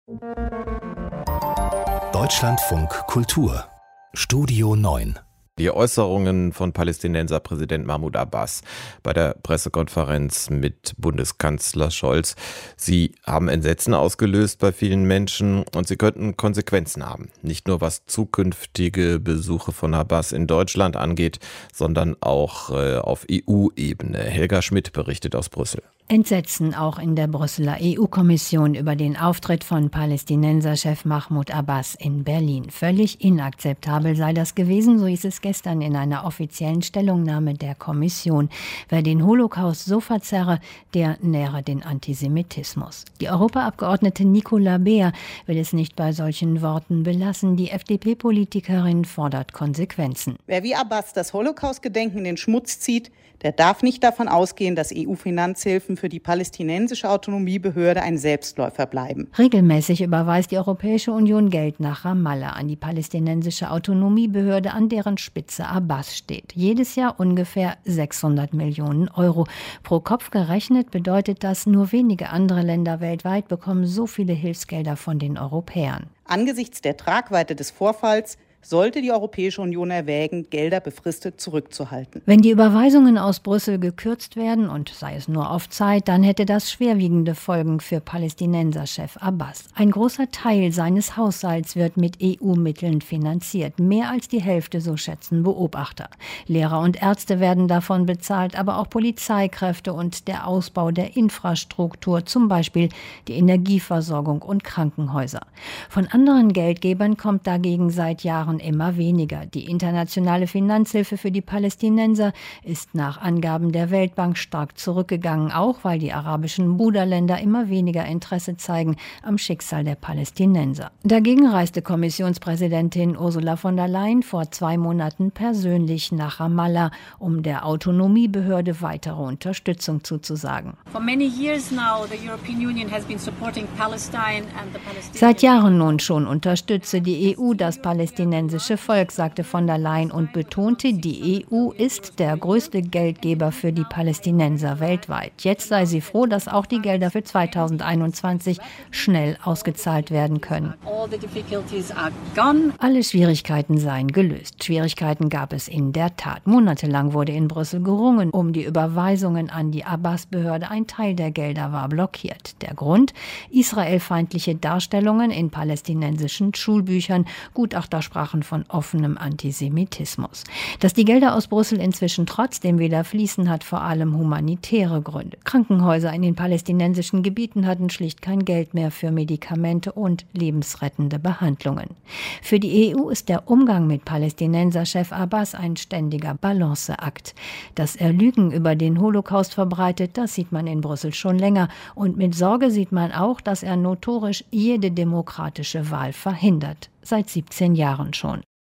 Deutschlandfunk Kultur Studio 9. Die Äußerungen von Palästinenser-Präsident Mahmoud Abbas bei der Pressekonferenz mit Bundeskanzler Scholz. Sie haben Entsetzen ausgelöst bei vielen Menschen und sie könnten Konsequenzen haben. Nicht nur was zukünftige Besuche von Abbas in Deutschland angeht, sondern auch auf EU-Ebene. Helga Schmidt berichtet aus Brüssel. Entsetzen auch in der Brüsseler EU-Kommission über den Auftritt von Palästinenser-Chef Mahmoud Abbas in Berlin. Völlig inakzeptabel sei das gewesen, so hieß es gestern in einer offiziellen Stellungnahme der Kommission. Wer den Holocaust so verzerre, der nähre den Antisemitismus. Die Europaabgeordnete Nicola Beer will es nicht bei solchen Worten belassen. Die FDP-Politikerin fordert Konsequenzen. Wer wie Abbas das Holocaust-Gedenken in den Schmutz zieht, der darf nicht davon ausgehen, dass EU-Finanzhilfen für die palästinensische Autonomiebehörde ein Selbstläufer bleiben. Regelmäßig überweist die Europäische Union Geld nach Ramallah an die palästinensische Autonomiebehörde, an deren Spitze Abbas steht. Jedes Jahr ungefähr 600 Millionen Euro. Pro Kopf gerechnet bedeutet das, nur wenige andere Länder weltweit bekommen so viele Hilfsgelder von den Europäern. Angesichts der Tragweite des Vorfalls sollte die Europäische Union erwägen, Gelder befristet zurückzuhalten. Wenn die Überweisungen aus Brüssel gekürzt werden, und sei es nur auf Zeit, dann hätte das schwerwiegende Folgen für Palästinenser-Chef Abbas. Ein großer Teil seines Haushalts wird mit EU-Mitteln finanziert. Mehr als die Hälfte, so schätzen Beobachter. Lehrer und Ärzte werden davon bezahlt, aber auch Polizeikräfte und der Ausbau der Infrastruktur, zum Beispiel die Energieversorgung und Krankenhäuser. Von anderen Geldgebern kommt dagegen seit Jahren immer weniger. Die internationale Finanzhilfe für die Palästinenser ist nach Angaben der Weltbank stark zurückgegangen, auch weil die arabischen Bruderländer immer weniger Interesse zeigen am Schicksal der Palästinenser. Dagegen reiste Kommissionspräsidentin Ursula von der Leyen vor 2 Monaten persönlich nach Ramallah, um der Autonomiebehörde weitere Unterstützung zuzusagen. Seit Jahren nun schon unterstütze die EU das palästinensische Volk, sagte von der Leyen und betonte, die EU ist der größte Geldgeber für die Palästinenser weltweit. Jetzt sei sie froh, dass auch die Gelder für 2021 schnell ausgezahlt werden können. Alle Schwierigkeiten seien gelöst. Schwierigkeiten gab es in der Tat. Monatelang wurde in Brüssel gerungen um die Überweisungen an die Abbas-Behörde. Ein Teil der Gelder war blockiert. Der Grund? Israelfeindliche Darstellungen in palästinensischen Schulbüchern. Gutachter sprachen von offenem Antisemitismus. Dass die Gelder aus Brüssel inzwischen trotzdem wieder fließen, hat vor allem humanitäre Gründe. Krankenhäuser in den palästinensischen Gebieten hatten schlicht kein Geld mehr für Medikamente und lebensrettende Behandlungen. Für die EU ist der Umgang mit Palästinenser-Chef Abbas ein ständiger Balanceakt. Dass er Lügen über den Holocaust verbreitet, das sieht man in Brüssel schon länger. Und mit Sorge sieht man auch, dass er notorisch jede demokratische Wahl verhindert. Seit 17 Jahren schon.